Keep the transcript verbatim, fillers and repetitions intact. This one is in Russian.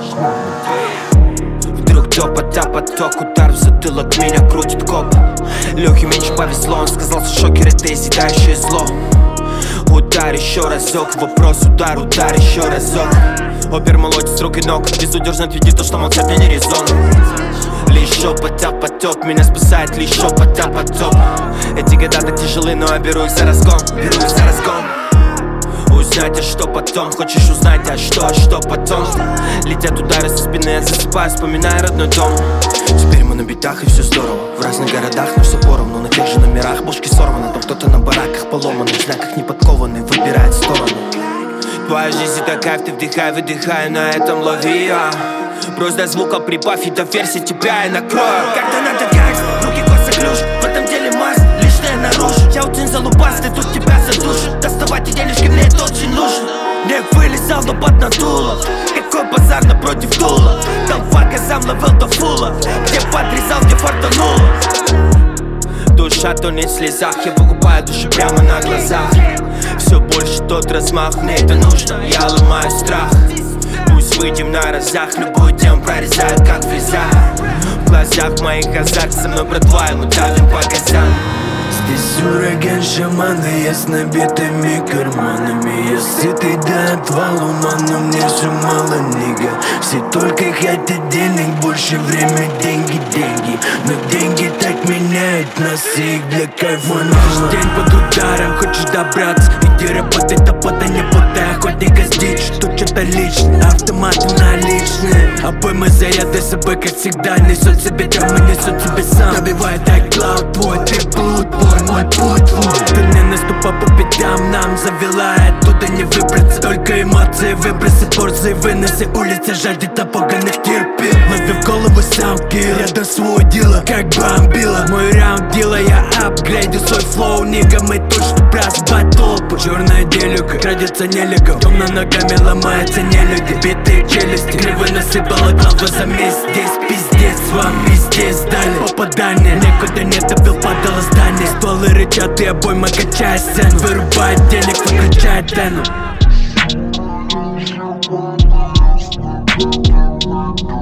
Вдруг топот, а поток, удар в затылок, меня крутит коп. Лёхе меньше повезло, он сказал, что шокер это изъедающее зло. Удар еще разок, вопрос, удар, удар еще разок. Опер молотит с рук и ног, безудержно отведи то, что молчать мне не резон. Лишь шепот, а поток, меня спасает лишь шепот, а поток. Эти года так тяжелы, но я беру их за разгон, беру их за разгон. Узнать, а что потом, хочешь узнать, а что, а что потом. Летят удары со спины, я засыпаю, вспоминая родной дом. Теперь мы на битах и все здорово. В разных городах, но все поровну. На тех же номерах бошки сорваны. Там кто-то на бараках поломанный, в знаках неподкованный, выбирает сторону. Твоя жизнь это кайф, ты вдыхай, выдыхай, на этом лови я. Брось до звука, прибавь и доверься, тебя я накрою. Когда надо гангст, руки коса ключ, в этом деле масс, лишнее наружу. Я очень залупас, ты тут тебя задушит. Доставать и денежки мне это очень нужно. Не вылезал, но под надуло. Какой базар напротив дула. Толпа казам ловил до фула. Где подрезал, где фартануло. Душа тонет в слезах, я покупаю души прямо на глазах. Все больше тот размах, мне это нужно, я ломаю страх. Пусть выйдем на разах, любую тему прорезают, как фреза. В глазах моих азарт, со мной братва, мы давим по газам. Здесь ураган шаманы, я с набитыми карманами. Я сытый до отвала, но мне же мало, нига. Все только хотят денег, больше время, деньги, деньги. Но деньги так меняют нас, и их для кайфа нужен день под ударом, хочешь добраться, иди работать, а потом не подай. Охотника с дичь, тут что-то личное, автоматы наличные. Обоймы заряды с собой, как всегда. Несут себе травмы, несут себе сам. Пробивает iCloud, твой трибут, твой мой путь, твой. Ты не наступай по пятам, нам завела, оттуда не выбраться. Только эмоции, выбросы, борзые выносы. Улица жаждет опоганных терпил. Лови в голову сам килл, я до свой дела, как бомбила. Мой раунд дела, я апгрейдю свой флоу, нига, мы точно брас батл. Черная делюка, крадется нелегал, темно ногами ломается нелюди. Битые челюсти, кривой насыпала главу за месть. Здесь пиздец, вам везде сдали попадание. Некуда не добил, падало здание. Стволы рычат и обойма качает сцену. Вырубает денег, выключает тену.